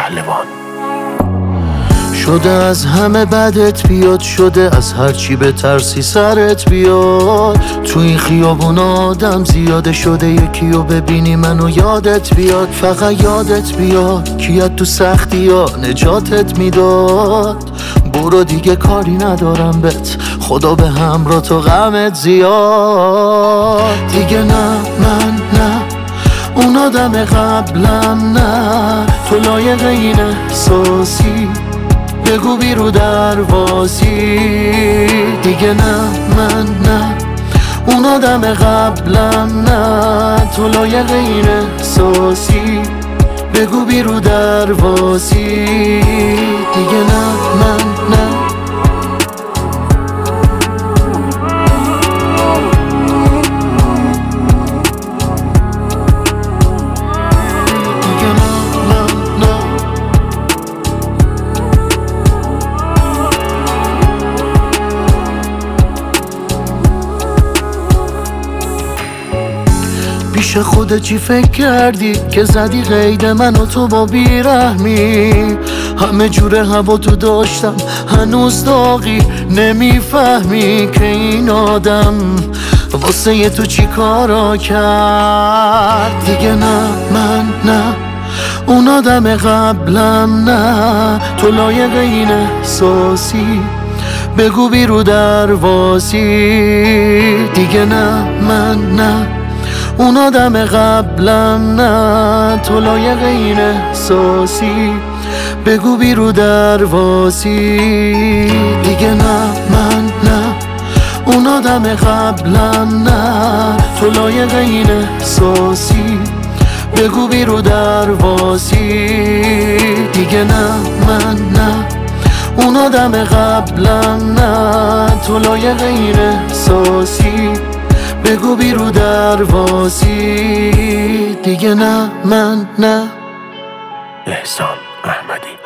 پهلوان. شده از همه بدت بیاد، شده از هرچی به ترسی سرت بیاد. تو این خیابون آدم زیاده، شده یکیو ببینی منو یادت بیاد. فقط یادت بیاد کیت تو سختی ها نجاتت میداد. برو دیگه کاری ندارم بهت، خدا به همراه تو غمت زیاد. دیگه نه من نه اون آدم قبلم، نه تو لایق این احساسی، بگو بیرو درواسی. دیگه نه من نه اون آدم قبلم، نه تو لایق این احساسی، بگو بیرو درواسی. دیگه نه من نه پیش خودت چی فکر کردی که زدی قید من و تو با بیرحمی؟ همه جور هوا تو داشتم هنوز داغی، نمیفهمی که این آدم واسه تو چی کارا کرد. دیگه نه من نه اون آدم قبلم، نه تو لایق این احساسی، بگو بیرو درواسی. دیگه نه من نه اون آدم قبلم، نه تو لایق این احساسی، بگو بیرو درواسی. دیگه نه من نه اون آدم قبلم، نه تو لایق این احساسی، بگو بیرو درواسی. دیگه نه من نه اون آدم قبلم، نه تو لایق این احساسی، بگو بیرو درواسی. دیگه نه من نه. احسان احمدی.